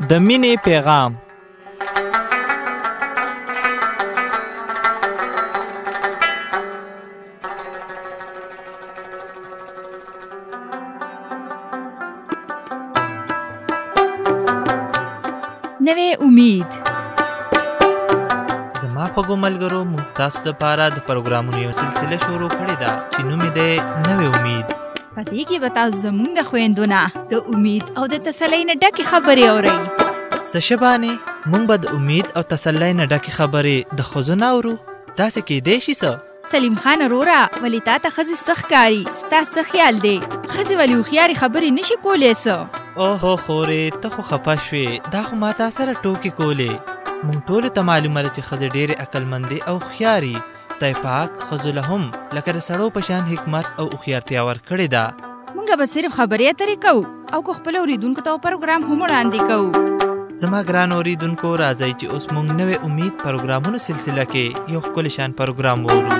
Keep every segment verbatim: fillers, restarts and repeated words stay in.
د مینې پیغام. نوې امید. زما خوږو ملګرو، موږ ستاسو دپاره د پروګرامونو یو سلسله شروع کړې ده چې نوم یې دی نوې امید. په دې کې به تاسو زموږ د خویندو نه د امید او د تسلۍ نه ډکې خبرې اورئ. څه شبانې موږ به د امید او تسلۍ نه ډکې خبرې د ښځو نه اورو؟ داسې کیدی شي څه؟ سلیم خان وروره، ولې تا ته ښځې څه ښکاري؟ ستا څه خیال دی؟ ښځې ولې هوښیارې خبرې نشي کولی څه؟ اوهو خورې، ته خو خفه شوې. دا خو ما تا سره ټوکې کولې. موږ ټولو ته معلومه ده چې ښځې ډېرې عقلمندې او هوښیارې. خدای پاک ښځو له هم لکه د سړو په شان حکمت او هوښیارتیا ورکړې ده. موږ به صرف خبرې اترې کوو او که خپلو اورېدونکو ته پروګرام هم وړاندې کوو. زما ګران اوریدونکو، راځئ چې اوس موږ نوې امید پروګرامونو سلسله کې یو ښکلی شان پروګرام وورو.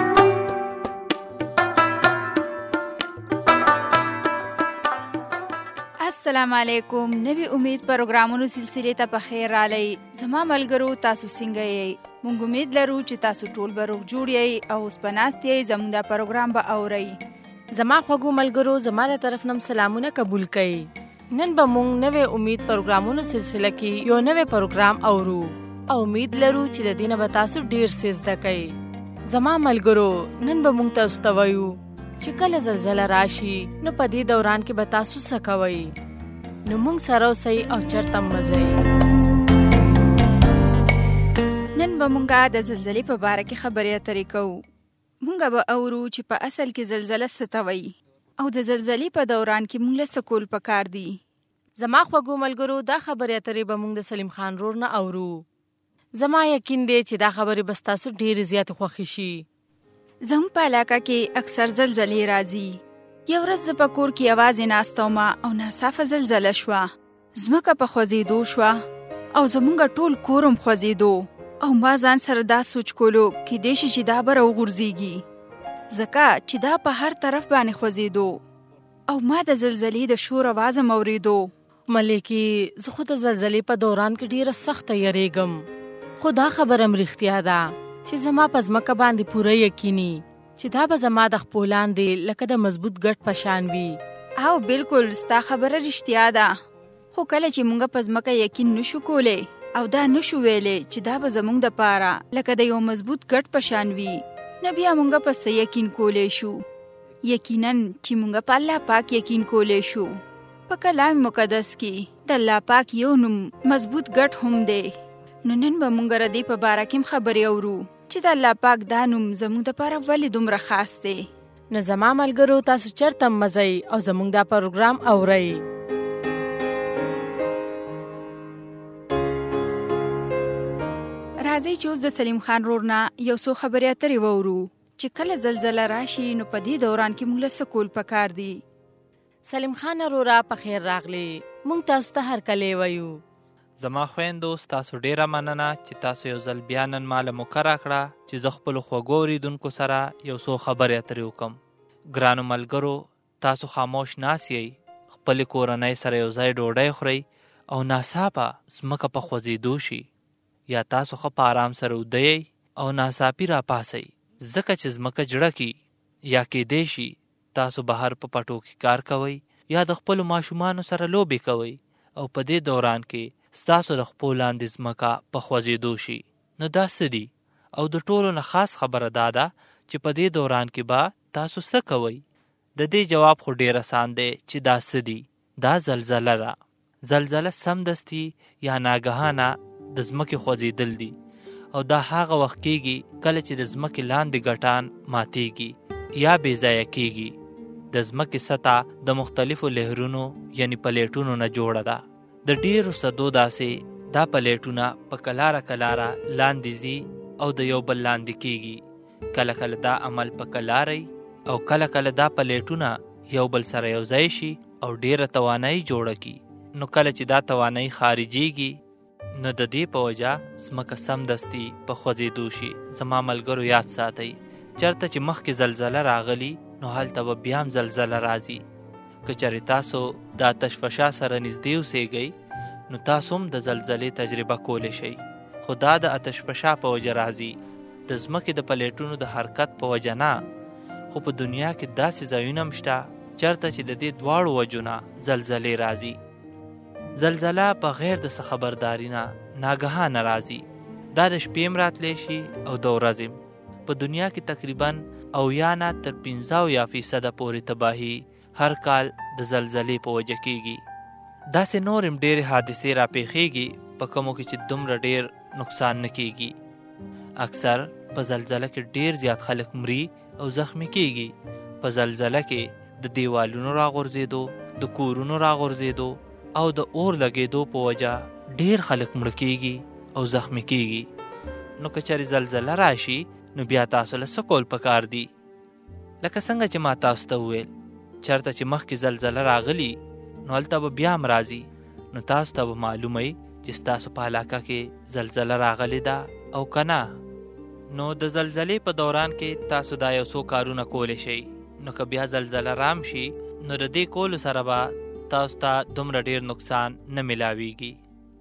السلام علیکم. نوې امید پروګرامونو سلسلې ته په خیر راغلی. زما ملګرو، تاسو څنګه یئ؟ موږ امید لرو چې تاسو ټول به روغ جوړ یئ او اوس په ناست یئ، زموږ دا پروګرام به اورئ. زما خوږو ملګرو، زما له طرف نم سلامونه قبول کړئ. نن به موږ نوې امید پروګرامونو سلسله کې یو نوې پروګرام اورو او امید لرو چې د دې نه به تاسو ډېر څه زده کړئ. زما ملګرو، نن به موږ تاسو ته وایو چې کله زلزله راشي نو په دې دوران کې به تاسو څه کوئ. نو موږ سره اوسئ او چرته مه ځئ. نن به موږ د زلزلې په باره کې خبرې اترې کوو. موږ به اورو چې په اصل کې زلزله څه ته وایي او د زلزلې په دوران کې موږ له څه کول پکار دي. زما خوږو ملګرو، دا خبرې اترې به موږ د سلیم خان رور نه اورو. زما یقین دی چې دا خبرې به ستاسو ډېرې زیاتې خوښې شي. زموږ په علاقه کې اکثر زلزلې راځي. یو ورځ زه په کور کې یوازې ناسته ومه او ناڅاپه زلزله شوه. ځمکه په خوځېدو شوه او زموږ ټول کور هم خوځېدو او ما ځان سره دا سوچ کولو کیدای شي چې دا به راوغورځېږي، ځکه چې دا په هر طرف باندې خوځېدو او ما د زلزلې د شور اواز هم اورېدو. ملکې، زه خو د زلزلې په دوران کې ډېره سخته یریږم، خو دا خبره هم رښتیا ده چې زما په ځمکه باندې پوره یقیني چې دا به زما د خپو لاندې لکه د مضبوط ګټ په شان وي. او بالکل ستا خبره رښتیا ده. خو کله چې موږ په ځمکه یقین نشو کولی او دا نشو ویلی چې دا به زموږ دپاره لکه د یو مضبوط ګټ په شان وي، نو بیا موږ په څه یقین کولی شو؟ یقینا چې موږ په الله پاک یقین کولی شو. په کلام مقدس کې د الله پاک یو نوم مضبوط ګټ هم دی. نو نن به موږ د دې په باره کې خبرې اورو چې د الله پاک دا نوم زموږ دپاره ولې دومره خاص دی. نو زما ملګرو، تاسو چرته مه ځئ او زموږ دا پروګرام اورئ. راځئ چې اوس د سلیم خان رور نه یو څو خبرې اترې واورو چې کله زلزله راشي نو په دې دوران کې موږ له څه کول پکار دي. سلیم خان وروره، په خیر راغلی. موږ تاسو ته هرکلی وایو. زما خویندو، ستاسو ډېره مننه چې تاسو یو ځل بیا نن ما له موقع راکړه چې زه خپلو خوږو اورېدونکو سره یو څو خبرې اترې وکړم. ګرانو ملګرو، تاسو خاموش ناست یئ، خپلې کورنۍ سره یو ځای ډوډۍ خورئ او ناڅاپه ځمکه په خوځېدو شي، یا تاسو ښه په آرام سره ویده یئ او ناڅاپي راپاڅئ ځکه چې ځمکه جړه کي، یا کیدای شي تاسو بهر په پټو کې کار کوئ یا د خپلو ماشومانو سره لوبې کوئ او په دې دوران کې ستاسو د خپو لاندې ځمکه په خوځېدو شي. نو دا څه دي؟ او د ټولو نه خاص خبره دا ده چې په دې دوران کې به تاسو څه کوئ؟ د دې جواب خو ډېر آسان دی چې دا څه دي. دا زلزله ده. زلزله سمدستي یا ناګهانه د ځمکې خوځېدل دي او دا هغه وخت کېږي کله چې د ځمکې لاندې ګټان ماتېږي یا بې ځایه کېږي. د ځمکې سطح د مختلفو لهرونو یعنی پلیټونو نه جوړه ده. د ډېرو صدو داسې دا پلیټونه په کلاره کلاره لاندې ځي او د یو بل لاندې کېږي. کله کله دا عمل په کلارۍ او کله کله دا پلیټونه یو بل سره یو ځای شي او ډېره توانایي جوړه کړي. نو کله چې دا توانایي خارجېږي نو د دې په وجه ځمکه سمدستي په خوځېدو شي. زما ملګرو، یاد ساتئ، چېرته چې مخکې زلزله راغلي نو هلته به بیا هم زلزله راځي. که چېرې تاسو د آتش فشان سره نږدې اوسېږئ نو تاسو هم د زلزلې تجربه کولی شئ. خو دا د آتش فشا په وجه راځي، د ځمکې د پلیټونو د حرکت په وجه نه. خو په دنیا کې داسې ځایونه هم شته چېرته چې د دې دواړو وجو نه زلزلې راځي. زلزله په غیر د څه خبرداري نه ناګهانه راځي. دا د شپې هم راتلی شي او د ورځې. په دنیا کې تقریباً اویا نه تر پنځه اویا فیصده پورې تباهي هر کال د زلزلې په وجه کېږي. داسې نور هم ډېرې حادثې راپېښېږي په کومو کې چې دومره ډېر نقصان نه کېږي. اکثر په زلزله کې ډېر زیات خلک مري او زخمی کېږي. په زلزله کې د دیوالونو راغورځېدو، د کورونو راغورځېدو او د اور لګېدو په وجه ډېر خلک مړه کېږي او زخمی کېږي. نو که چېرې زلزله راشي نو بیا تاسو له څه کول پکار دي؟ لکه څنګه چې ما تاسو ته وویل، چېرته چې مخکې زلزله راغلي نو هلته به بیا هم راځي. نو تاسو ته به معلومه وي چې ستاسو په علاقه کې زلزله راغلې ده او که نه. نو د زلزلې په دوران کې تاسو دا یو څو کارونه کولی شئ. نو که بیا زلزله رام شي نو د دې کولو سره به تاسو ته دومره ډېر نقصان نه میلاویږي.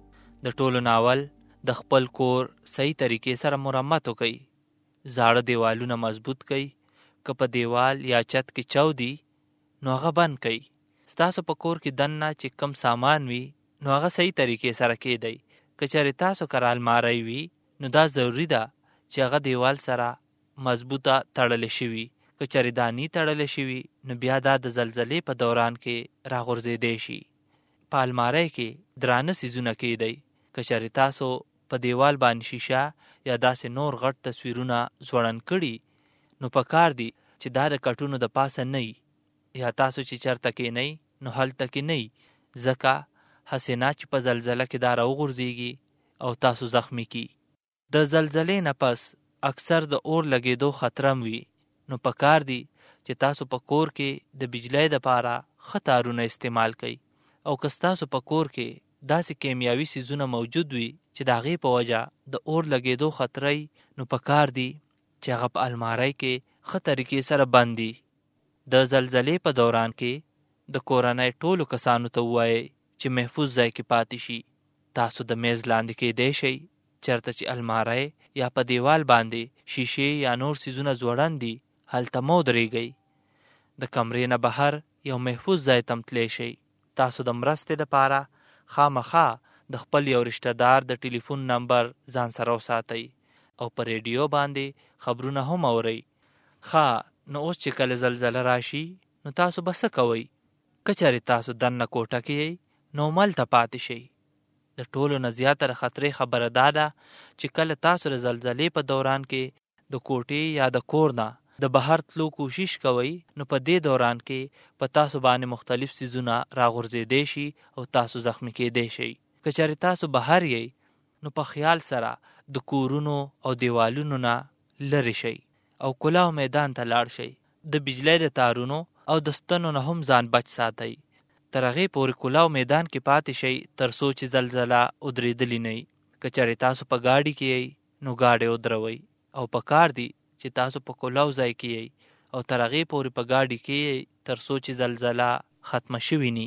د ټولو ناول د خپل کور صحیح طریقې سره مرمت وکئ. زاړه دیوالونه مضبوط کئ. که په دیوال یا چت کې چاودي نو هغه بند کئ. ستاسو په کور کې دننه چې کم سامان وي نو هغه صحیح طریقې سره کېدئ. که چېرې تاسو کره الماری وي نو دا ضروري ده چې هغه دیوال سره مضبوطه تړلی شوي. که چېرې دا نی تړلی شوي نو بیا دا د زلزلې په دوران کې راغورځېدی شي. په الماری کې درانه څیزونه کېدئ. که چېرې تاسو په دیوال باندې شیشه یا داسې نور غټ تصویرونه ځوړند کړي نو پکار دي چې دا د کټونو د پاسه نه وي، یا تاسو چې چېرته کېنئ نو هلته کې نه وي، ځکه هسې نه چې په زلزله کې دا راوغورځېږي او تاسو زخمی کی. د زلزلې نه پس اکثر د اور لګېدو خطر هم وي. نو پکار دي چې تاسو په کور کې د بجلی دپاره ښه تارونه استعمال کړئ. او که ستاسو په کور کې داسې کیمیاوي څیزونه موجود وي چې د هغې په وجه د اور لګېدو خطره نو پکار دي چې هغه په الماری کې ښه طریقې سره بند دي. د زلزلې په دوران کې د کورنۍ ټولو کسانو ته ووایئ چې محفوظ ځای کې پاتې شي. تاسو د میز لاندې کېدی شئ، چېرته چې الماری یا په دیوال باندې شیشې یا نور څیزونه ځوړند دي هلته مه ودرېږئ. د کمرې نه بهر یو محفوظ ځای ته تللی شئ. تاسو د مرستې دپاره خامخا د خپل یو رشته دار د ټلیفون نمبر ځان سره وساتئ او په ریډیو باندې خبرونه هم اورئ. ښه، نو اوس چې کله زلزله راشي نو تاسو به څه کوئ؟ که چېرې تاسو دننه کوټه کې یئ نو هملته پاتې شئ. د ټولو نه زیاتره خطرې خبره دا ده چې کله تاسو د زلزلې په دوران کې د کوټې یا د کور نه د بهر تلو کوشش کوئ نو په دې دوران کې په تاسو باندې مختلف څیزونه راغورځېدی شي او تاسو زخمی کېدی شئ. که چېرې تاسو بهر یئ نو په خیال سره د کورونو او دیوالونو نه لرې شئ او کلاو میدان ته لاړ شئ. د بجلی د تارونو او د ستنو نه هم ځان بچ ساتئ. تر هغې پورې کلاو میدان کې پاتې شئ تر څو چې زلزله ودرېدلې نه وي. که چېرې تاسو په ګاډي کې یئ نو ګاډی ودروئ او پکار دي چې تاسو په کلاو ځای کې یئ او تر هغې پورې په ګاډي کې یئ تر څو چې زلزله ختمه شوې ني.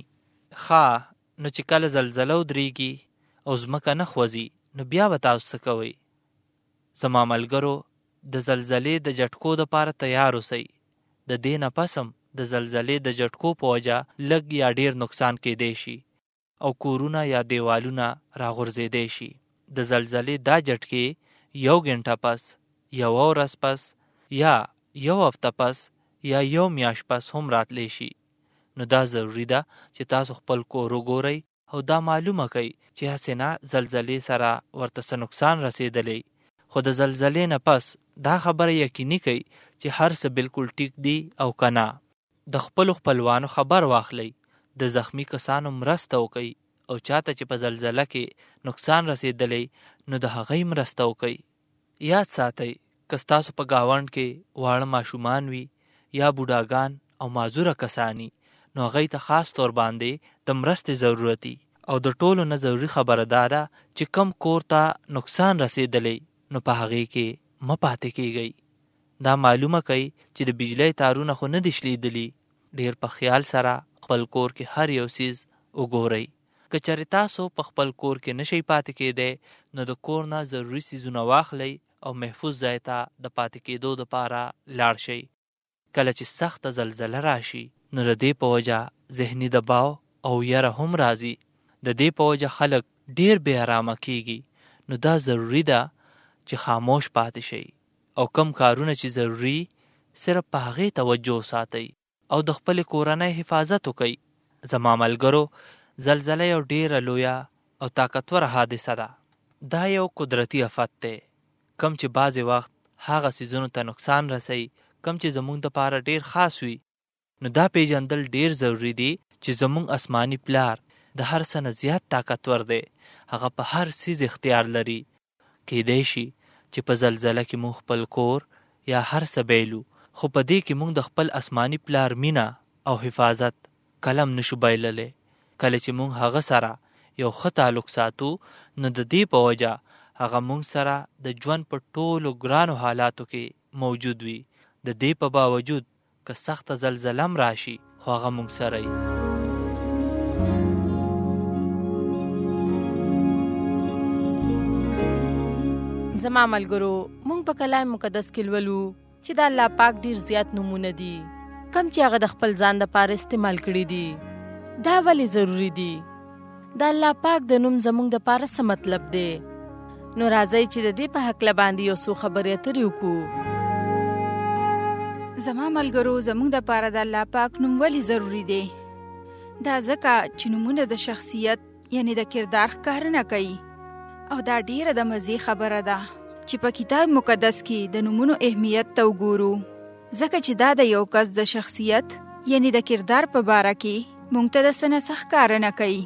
ښه، نو چې کله زلزله ودرېږي او ځمکه نه خوځي نو بیا به تاسو څه کوئ؟ زما ملګرو، د زلزلې د جټکو دپاره تیار اوسئ. د دې نه پس هم د زلزلې د جټکو په وجه لږ یا ډېر نقصان کېدی شي او کورونه یا دیوالونه راغورځېدی شي. د زلزلې دا جټکې یو ګنټه پس، یو ورځ پس، یا یو هفته پس، یا یو میاشت پس هم راتلی شي. نو دا ضروري ده چې تاسو خپل کور وګورئ او دا معلومه کړئ چې هسې نه زلزلې سره ورته څه نقصان رسېدلی. خو د زلزلې نه پس دا خبره یقیني کړئ چې هر څه بالکل ټیک دي او که نه. د خپلو خپلوانو خبر واخلئ، د زخمی کسانو مرسته وکئ او چاته چې په زلزله کې نقصان رسېدلی نو د هغوی مرسته وکئ. یاد ساتئ، که ستاسو په ګاونډ کې واړه ماشومان وي یا بوډاګان او معذوره کسانی نو هغوی ته خاص طور باندې د مرستې ضرورت دي. او د ټولو نه ضروري خبره دا ده چې کم کور ته نقصان رسېدلی نو په هغې کې مه پاتې کېږئ. دا معلومه کوي چې د بجلی تارونه خو نه دي شلیدلي. ډېر په خیال سره خپل کور کې هر یو څیز وګورئ که چېرې تاسو په خپل کور کې نشئ پاتې کېدی نو د کور نه ضروري څیزونه واخلئ او محفوظ ځای ته د پاتې کېدو دپاره لاړ شئ. کله چې سخته زلزله راشي نو د دې په وجه ذهني دباو او یره هم راځي. د دې په وجه خلک ډیر بې ارامه کیږي. نو دا ضروری ده چې خاموش پاتې شئ او کم کارونه چې ضروری صرف په هغې توجه ساتئ او د خپلې کورنۍ حفاظت وکئ. زما ملګرو زلزله یو ډیره لویه او طاقتوره حادثه ده. دا یو قدرتي افت دی کم چې بعضې وخت هغه څیزونو ته نقصان رسوي کم چې زموږ دپاره ډیر خاص وي. نو دا پیژندل ډیر ضروری دی چې زموږ آسماني پلار د هر څه نه زیات طاقتور دی. هغه په هر څیز اختیار لري. کیدای شي چې په زلزله کې مونږ خپل کور یا هر څه بیلو، خو په دې کې مونږ د خپل آسماني پلار مینه او حفاظت کلم نشو بایللی. کله چې مونږ هغه سره یو ښه تعلق ساتو نو د دې په وجه هغه مونږ سره د ژوند په ټولو ګرانو حالاتو کې موجود وي. د دې په باوجود که سخته زلزله هم راشي خو هغه مونږ سره وي. زما ملګرو، مونږ په کلام مقدس کې لولو چې د الله پاک ډیر زیات نمونه دي کم چې هغه د خپل ځان لپاره استعمال کړي دي. دا ولې ضروری دي؟ د الله پاک د نوم زموږ دپاره څه مطلب دی؟ نو راځئ چې د دې په هکله باندې یو څو خبرې اترې وکړو. زما ملګرو، زموږ دپاره د الله پاک نوم ولې ضروری دی؟ دا ځکه چې نومونه د شخصیت یعنی د کردار ښکارونه کوي او دا ډیره د مزې خبره ده چې په کتاب مقدس کې د نومونو اهمیت ته وګورو، ځکه چې دا د یو کس د شخصیت یعنی د کردار په باره کې مونږ ته د څه نه څه ښکارونه کوي.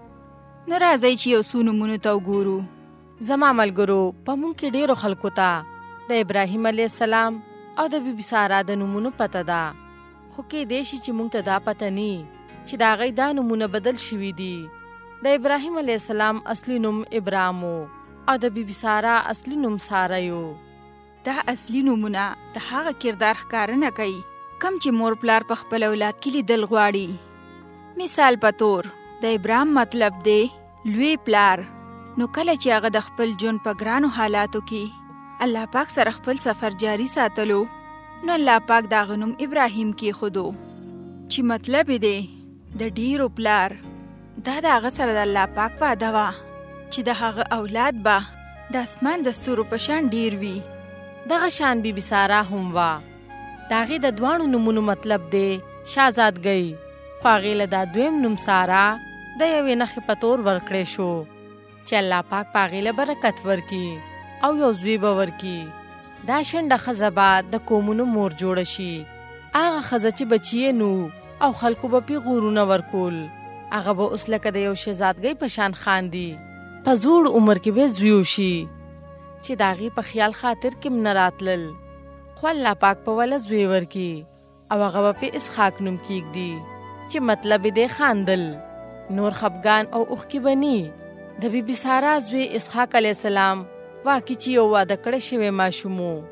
نو راځئ چې یو څو نومونو ته وګورو. زما ملګرو، په مونږ کې ډیرو خلکو ته د ابراهیم علیه السلام او د بی بی ساره د نومونو پته ده، خو کیدای شي چې مونږ ته دا پته نی چې د هغوی دا نومونه بدل شوي دي. د ابراهیم علیه السلام اصلي نوم ابرام او د بی بی ساره اصلي نوم ساره یو. دا اصلي نومونه د هغه کردار ښکارونه کوي کم چې مور پلار په خپل اولاد کې لیدل غواړي. مثال په تور د ابرام مطلب دی لوی پلار. نو کله چې هغه د خپل ژوند په ګرانو حالاتو کې الله پاک سره خپل سفر جاری ساتلو نو الله پاک دا غنوم ابراهیم کې خودو چې مطلب دی د ډیرو پلار. دا د هغه سره د الله پاک وعده وه چې د هغه اولاد به د اسمان د ستورو په شان ډیر وي. دغه شان بی بی ساره هم وه. د هغې د دواړو نومونو مطلب دی شهزادګۍ، خو هغې له دا دویم نوم ساره د یوې نښې په طور ورکړی شو چې الله پاک په هغې له برکت ورکړي او یو زوی به ورکړي. دا شنډه ښځه به د قومونو مور جوړه شي. هغه ښځه چې بچیې نو او خلکو به پې غورونه ورکول، هغه به اوس لکه د یو شهزادګۍ په شان خاندي. په زوړ عمر کې به زوی وشي چې د هغې په خیال خاطر کې م نه راتلل، خو الله پاک په وله زوی ورکړي او هغه به پې اسحاق نوم کیږدي چې مطلب دی خاندل. نور خفګان او اوښکې به نی. د بی بی ساره زوی اسحاق علیه السلام واقعي چې یو واده کړی شوی ماشوم و.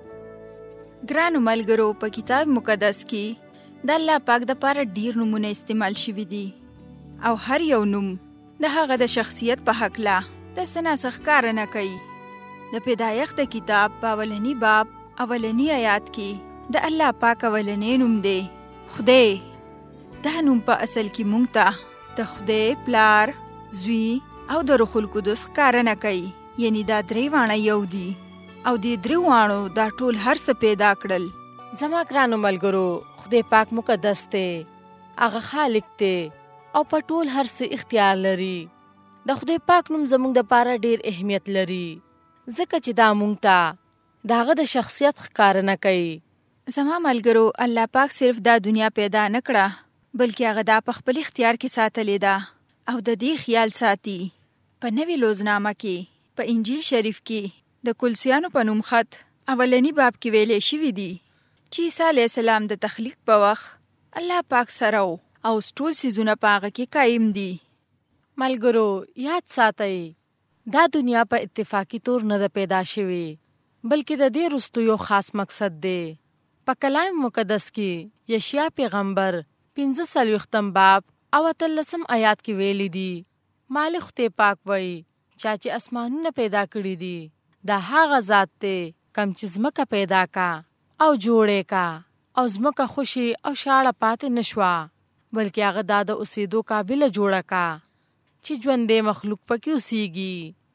ګرانو ملګرو، په کتاب مقدس کې د الله پاک دپاره ډیر نومونه استعمال شوي دي او هر یو نوم د هغه د شخصیت په هکله د څه نه څه ښکارونه کوي. د پیدایښت د کتاب په اولني باب اولني آیات کې د الله پاک اولنی نوم دی خدای. دا نوم په اصل کې مونږ ته د خدای پلار، زوی او د روح القدس ښکارونه کوي. یعنی دا درې واړه یو دي او دې درې واړو دا ټول هر څه پیدا کړل. زما ګرانو ملګرو، خدای پاک مقدس دی، هغه خالق دی او په ټول هر څه اختیار لري. د خدای پاک نوم زموږ دپاره ډیر اهمیت لري ځکه چې دا مونږ ته د هغه د شخصیت ښکارونه کوي. زما ملګرو، الله پاک صرف دا دنیا پیدا نه کړه بلکې هغه دا په خپل اختیار کې ساتلې ده او د دې خیال ساتي. په نوې لوزنامه کې په انجیل شریف کې د کلسیانو په نوم خط اولنی باب کې ویلې شوي دي چې عیسی علیه السلام د تخلیق په وخت الله پاک سره و او ټول څیزونه په هغه کې قایم دي. ملګرو، یاد ساتئ دا دنیا په اتفاقي طور نه ده پیدا شوې بلکې د دې وروسته یو خاص مقصد دی. په کلام مقدس کې یشیا پیغمبر پنځه څلوېښتم باب او اتلسم آیات کې ویلي دي مالک خدای پاک وایي چا چې اسمانونه پیدا کړي دي دا هغه ذات دی کم چې ځمکه پیدا کا او جوړې کا او ځمکه خوشي او شاړه پاتې نشوه بلکې هغه دا د اوسېدو قابله جوړه کا چې ژوندې مخلوق پکې اوسېږي.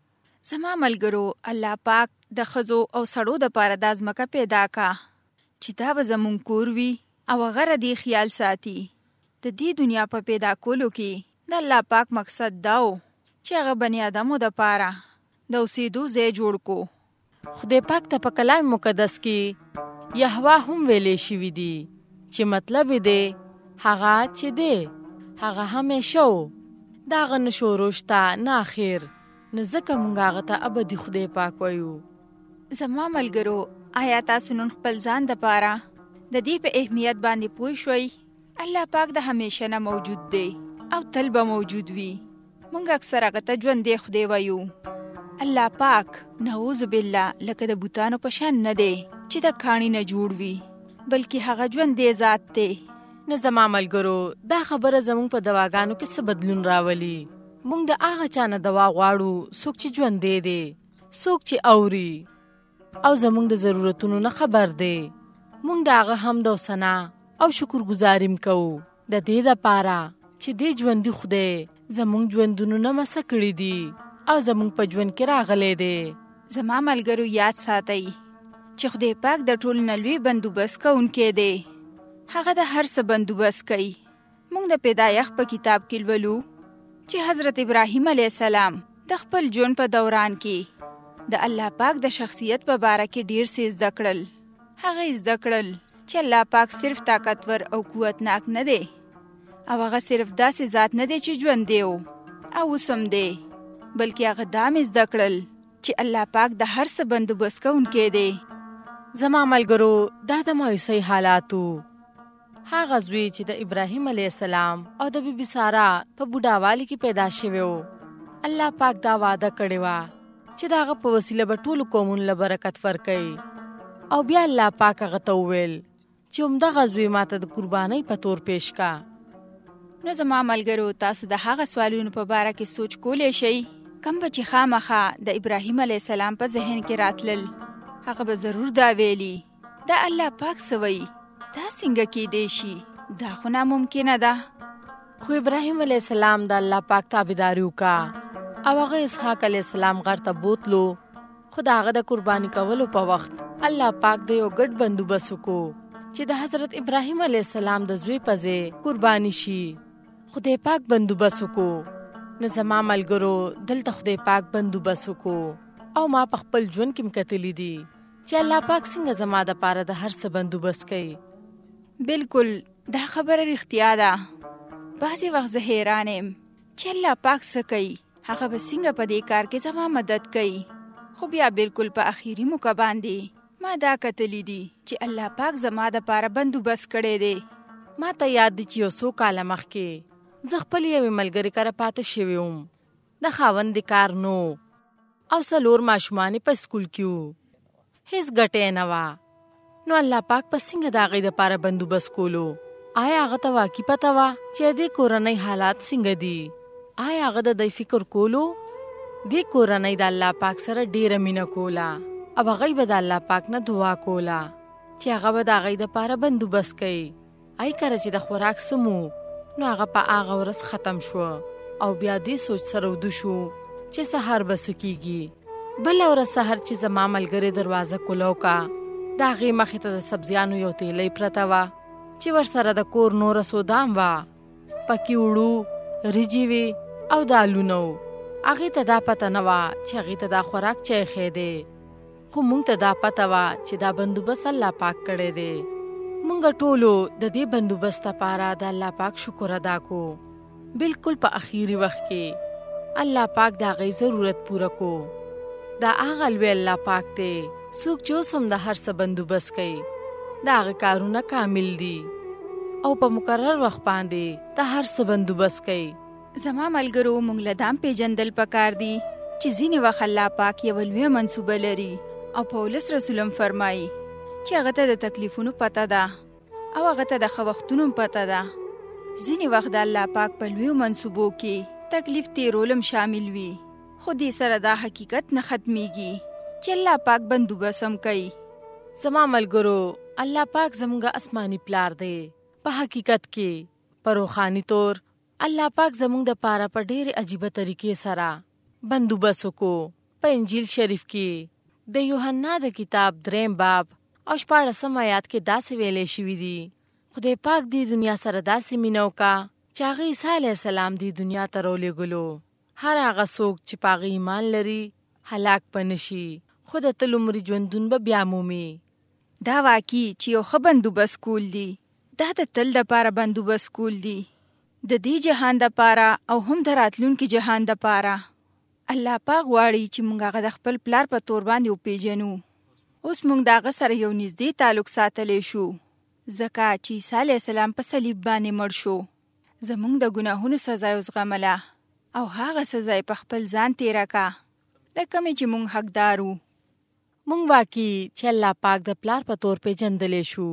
زما ملګرو الله پاک د ښځو او سړو دپاره دا ځمکه پیدا کا چې دا به زمونږ کور وي او هغه ردې خیال ساتي. د دې دنیا په پیدا کولو کې د الله پاک مقصد دا و چې هغه بني آدمو دپاره د اوسېدو ځای جوړ کو. خدای پاک ته په کلام مقدس کې یهوا هم ویلې شوي دي چې مطلب دی هغه چې دی هغه همیشه و د هغه نه شروع شته نه اخر نه ځکه موږ هغه ته ابدي خدای پاک وایو. زما ملګرو آیا تاسو نن خپل ځان دپاره د دې په اهمیت باندې پوه شوئ؟ الله پاک د همیشه نه موجود دی او تل به موجود وي. موږ اکثر هغه ته ژوندی خدای وایو. الله پاک نعوذ بالله لکه د بوتانو په شان نه دی چې د کاڼي نه جوړ وي بلکې هغه ژوندی ذات دی. نو زما ملګرو دا خبره زموږ په دواګانو کې څه بدلون راولي. موږ د هغه چا نه دوا غواړو څوک چې ژوندی دی څوک چې اوري او زموږ د ضرورتونو نه خبر دی. موږ د هغه حمد او ثنا او شکر گزاریم کوو د دې دپاره چې دې ژوندي خدای زموږ ژوندونو نه مسه کړي دي او زموږ په ژوند کې راغلی دی. زما ملګرو یاد ساتئ چې خدای پاک د ټولو نه لوی بندوبست کوونکی دی. هغه د هر څه بندوبست کوي. موږ د پیدایښت په کتاب کې لولو چې حضرت ابراهیم علیه السلام د خپل ژوند په دوران کې د الله پاک د شخصیت په باره کې ډیر څه زده کړل. هغه زده کړل چې الله پاک صرف طاقتور او قوتناک نه دی او هغه صرف داسې ذات نه دی چې ژوندی و او اوس هم دی بلکې هغه دا مې زده کړل چې الله پاک د هر څه بندوبست کوونکی دی. زما ملګرو دا د مایوسۍ حالاتو هغه زوی چې د ابراهیم علیه السلام او د بیبي سارا په بوډاوالي کې پیدا شوی و الله پاک دا وعده کړې وه چې د هغه په وسیله به ټولو قومونو له برکت ورکوي. او بیا الله پاک هغه ته وویل چې همدغه زوی ماته د قربانۍ په تور پیش کا. نو زما ملګرو تاسو د هغه سوالونو په باره کې سوچ کولی شئ کوم به چې خامخا د ابراهیم علیه السلام په ذهن کې راتلل. هغه به ضرور دا ویلي دا الله پاک څه وایي دا څنګه کیدی شي دا خو ناممکنه ده. خو ابراهیم علیه السلام د الله پاک تابعداري وکړه او هغه اسحاق علیه السلام غر ته بوتلو. خو د هغه د قرباني کولو په وخت الله پاک د یو ګډ بندوبست وکړو چې د حضرت ابراهیم علیه السلام د زوی په ځای قرباني شي. خدای پاک بندوبست وکړو. نو زما ملګرو دلته خدای پاک بندوبست وکړو او ما په خپل ژوند کې مکتلی دي چې الله پاک څنګه زما د پاره د هر څه بندوبست کوي. بالکل دا خبره رښتیا ده. بعضې وخت زه حیران یم چې الله پاک څه کوي هغه به څنګه په دې کار کې زما مدد کوي. خو بیا بالکل په اخیری موقع باندې ما دا کتلی دي چې الله پاک زما د پاره بندوبست کړی دی. ما ته یاد دي چې یو څو کاله مخکې زه خپل یوې ملګرې کره پاته شوې وم. د خاوند د کار نو او څلور ماشومان په سکول کې وو. هیڅ ګټه نه وه. نو الله پاک په څنګه د هغې دپاره بندوبست کولو؟ آیا هغه ته واقع پته وه چې د کورنۍ حالات څنګه دي؟ آیا هغه د دوی فکر کولو؟ دې کورنۍ د الله پاک سره ډېره مینه کوله او هغوی به د الله پاک نه دعا کوله چې هغه به د هغوی دپاره بندوبست کوي. ای کله چې د خوراک سمو نو هغه په هغه ورځ ختم شو او بیا دې سوچ سره ودو شو چې سهار به څه کېږي. بله ورځ سهار چې زما ملګرې دروازه کولو کا د هغې مخې ته د سبزیانو یو تیلی پرته وه چې ورسره د کور نوره سودام وه. پکې وړو وریجې وې او دالونه و. هغې ته دا پته نه وه چې هغې ته دا خوراک چا ایښی دی. خو موږ ته دا پته وه چې دا بندوبست الله پاک کړی دی. موږ ټولو د دې بندوبست لپاره د الله پاک شکر ادا کو. بالکل په اخیری وخت کې الله پاک د هغې ضرورت پوره کو. دا هغه لوی الله پاک دی څوک چې اوس هم د هر څه بندوبست کوي. د هغې کارونه کامل دي او په مقرر وخت باندې د هر څه بندوبست کوي. زما ملګرو موږ له دام پیژندل پکار دي چې ځینې وخت الله پاک یوه لویه منصوبه لري او پولس رسول هم فرمایي چې هغه ته د تکلیفونو پته ده او هغه ته د ښه وختونو پته ده. ځینې وخت د الله پاک په لویو منصوبو کې تکلیف تیرولم شامل وي، خو دې سره دا حقیقت نه ختمیږي چې الله پاک بندوبست هم کوي. زما ملګرو، الله پاک زموږ آسماني پلار دی. په حقیقت کې په روحاني طور الله پاک زموږ د پاره په ډېرې عجیبه طریقې سره بندوبست وکړو. په انجیل شریف کې د یوحنا د کتاب دریم باب او شپاړسم آیات کې داسې ویلې شوي دي: خدای پاک دې دنیا سره داسې مینه وکړه چې هغه عیسی علیه السلام دې دنیا ته راولېږلو. هر هغه څوک چې په هغه ایمان لري هلاک به نه شي، خو د تل عمري ژوندون به بیا مومي. دا واقعي چې یو ښه بندوبست کول دي. دا د تل دپاره بندوبست کول دي، د دې جهان دپاره او هم د راتلونکي جهان دپاره. الله پاک غواړي چې موږ هغه د خپل پلار په تور باندې وپېژنو. اوس موږ د هغه سره یو نږدې تعلق ساتلی شو، ځکه چې عیسی علیه السلام په صلیب باندې مړ شو، زموږ د ګناهونو سزا یې وزغمله او هغه سزا یې په خپل ځان تېره کړه د کومې چې موږ حقدار وو. موږ واقعي چې الله پاک د پلار په تور پېژندلی شو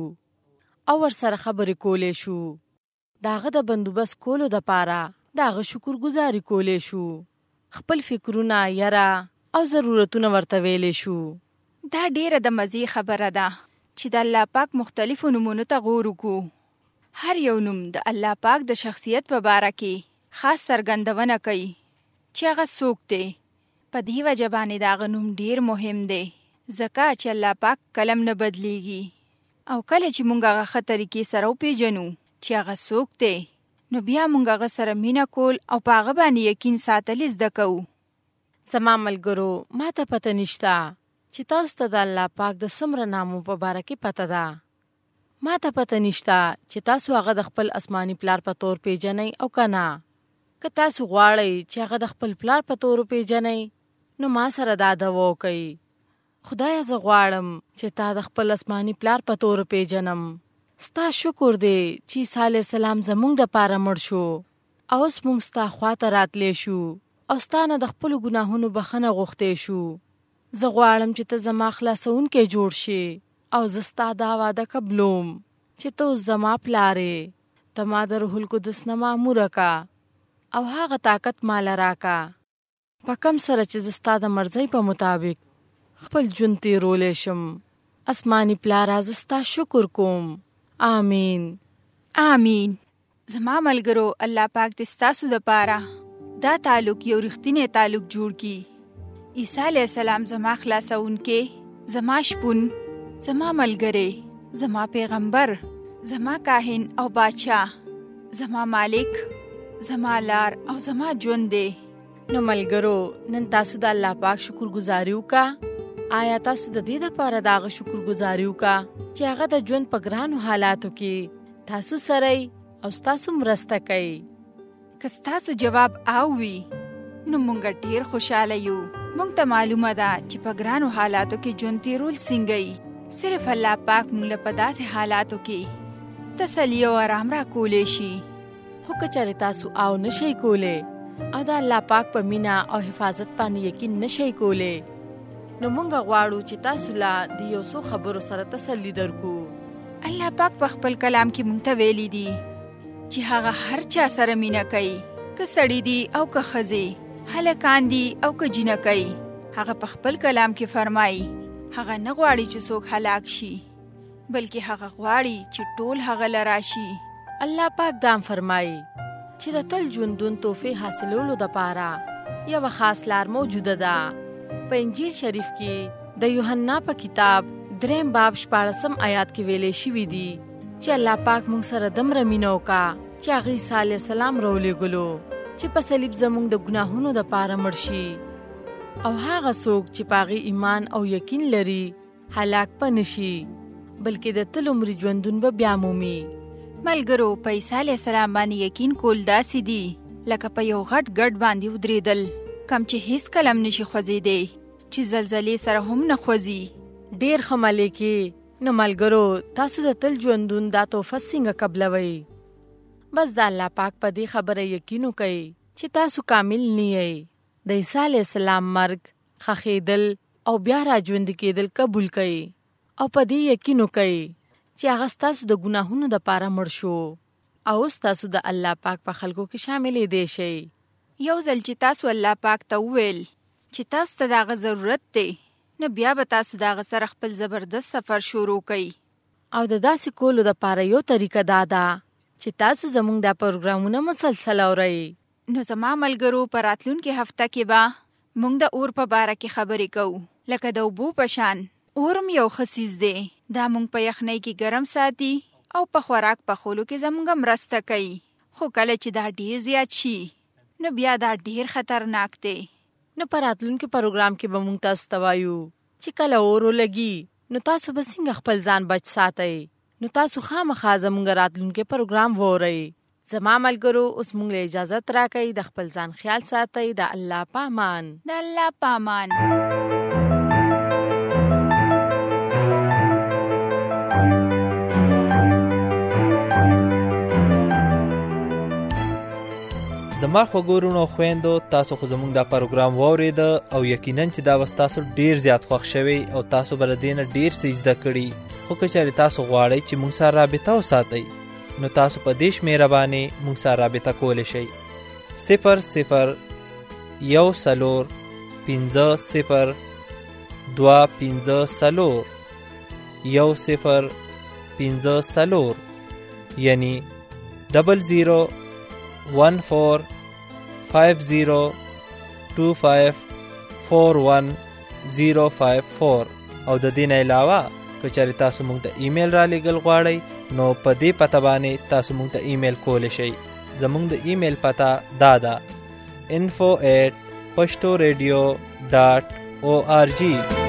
او ورسره خبرې کولی شو. د هغه د بندوبست کولو دپاره د هغه شکر ګزاري کولی شو. خپل فکرونه، یره او ضرورتونه ورته ویلی شو. دا ډیره د مزې خبره ده چې د الله پاک مختلفو نومونو ته غور وکړو. هر یو نوم د الله پاک د شخصیت په باره کې خاص څرګندونه کوي چې هغه څوک دی. په دې وجه باندې د هغه نوم ډیر مهم دی، ځکه چې الله پاک کلم نه بدلیږي. او کله چې موږ هغه ښه طریقې سره وپېژنو چې هغه څوک دی، نو بیا موږ هغه سره مینه کول او په هغه باندې یقین ساتل زده کوو. زما ملګرو، ما ته پته نشته چې تاسو ته د الله پاک د څومره نامو په باره کې پته ده. ما ته پته نشته چې تاسو هغه د خپل آسماني پلار په تور پیژنئ او که نه. که تاسو غواړئ چې هغه د خپل پلار په تور پیژنئ، نو ما سره دا دعا وکئ: خدایه، زه غواړم چې تا د خپل آسماني پلار په تور پیژنم. ستا شکر دی چې عیسی علیه السلام زموږ دپاره مړ شو او اوس موږ ستا خواته راتلی شو او ستا نه د خپلو ګناهونو بخښنه غوښتی شو. زه غواړم چې ته زما خلاصونکی جوړ شي او زه ستا دا واده قبلوم چې ته اوس زما پلار یې. ته ما د روح القدس نه ماموره کا او هغه طاقت ماله راکا په کم سره چې زه ستا د مرضۍ په مطابق خپل ژوند تېرولی شم. آسماني پلاره، زه ستا شکر کوم. آمین. آمین. زما ملګرو، الله پاک دې ستاسو دپاره دا تعلق یو رښتینی تعلق جوړ کړي. عیسی علیه السلام زما خلاصونکی، زما شپون، زما ملګری، زما پیغمبر، زما کاهن او باچا، زما مالک، زما لار او زما ژوند دی. نو ملګرو، نن تاسو د الله پاک شکر گزاري وکړه. آیا تاسو د دې دپاره د هغه شکر گزاري وکړه چې هغه د ژوند په ګرانو حالاتو کې تاسو سره او ستاسو مرسته کوي؟ که ستاسو جواب او وي، نو موږ ډیر خوشحاله یو. موږ ته معلومه ده چې په ګرانو حالاتو کې ژوند تېرول څنګه وي. صرف الله پاک موږ له په داسې حالاتو کې تسلي او آرام راکولی شي. خو که چېرې تاسو او نشئ کولی او د الله پاک په مینه او حفاظت باندې یقین نشئ کولی، نو موږ غواړو چې تاسو لا د یو څو خبرو سره تسلي درکو. الله پاک په خپل کلام کې موږ ته ویلي دي چې هغه هر چا سره مینه کوي، که سړي دي او که ښځې، هلکان دي او که جینکۍ. هغه په خپل کلام کې فرمایي هغه نه غواړي چې څوک هلاک شي، بلکې هغه غواړي چې ټول هغه له راشي. الله پاک دام فرمایي چې د تل ژوندون تحفې حاصلولو دپاره یوه خاص لار موجوده ده. په انجیل شریف کې د یوحنا په کتاب دریم باب شپاړسم آیات کې ویلې شوي دي چې الله پاک موږ سره دومره مینه وکړه چې هغه عیسی علیه السلام راولېږلو چې په صلیب زموږ د ګناهونو دپاره مړ شي، او هغه څوک چې په هغې ایمان او یقین لري هلاک به نه شي، بلکې د تل عمري ژوندون به بیا مومي. ملګرو، په عیسی علیه السلام باندې یقین کول داسې دي لکه په یو غټ ګډ باندې ودرېدل، کم چې هیڅ کلم نشي خوځېدی، چې زلزلې سره هم نه خوځي. ډېر ښه ملکې. نو ملګرو، تاسو د تل ژوندون دا تحفه څنګه قبلوئ؟ بس د الله پاک په دې خبره یقین وکئ چې تاسو کامل نه یئ. د عیسی علیه السلام مرګ، ښخېدل او بیا راژوندي کېدل قبول کئ او په دې یقین وکئ چې هغه ستاسو د ګناهونو دپاره مړ شو او اوس تاسو د الله پاک په خلکو کې شاملېدی شئ. یو ځل چې تاسو الله پاک ته وویل چې تاسو ته دغه ضرورت دی، نو بیا به تاسو دغه سره خپل زبردست سفر شروع کړئ. او د داسې کولو دپاره یو طریقه دا ده چې تاسو زموږ دا پروګرامونه مسلسل اورئ. نو زما ملګرو په راتلونکې هفته کې به موږ د اور په باره کې خبرې کوو. لکه د اوبو په شان اورم یو ښه څیز دی، دا موږ په یخنۍ کې ګرم ساتي او په خوراک پخولو کې زموږ مرسته کوي. خو کله چې دا ډیر زیات شي نو بیا دا ډیر خطرناک دی. نو په راتلونکي پروګرام کې به موږ تاسو ته وایو چې کله اور ولګي نو تاسو به څنګه خپل ځان بچ ساتئ. نو تاسو خامخا زموږ راتلونکي پروګرام وورئ. زما ملګرو اوس موږ له اجازت راکئ. د خپل ځان خیال ساتئ. د الله په امان. د الله په امان. زما خوږو وروڼو او خویندو، تاسو خو زموږ دا پروګرام واورېده او یقینا چې دا به تاسو ډیر زیات خوښ شوی او تاسو به له دې نه ډیر څه زده کړي. خو که چېرې تاسو غواړئ چې موږ سره رابطه وساتئ نو تاسو په دې شمېره باندې موږ سره رابطه کولی شئ. صفر صفر یو څلور پنځه صفر دوه پنځه څلور یو صفر پنځه څلور یعنی ډبل زیرو ون فور فائیو زیرو ټو فائیو فور ون زیرو فائیو فور. او د دې نه علاوه که چېرې تاسو موږ ته ایمیل را لیږل غواړئ نو په دې پته باندې تاسو موږ ته ایمیل کولی شئ. زموږ د ایمیل پته دا ده info at pashto radio dot org.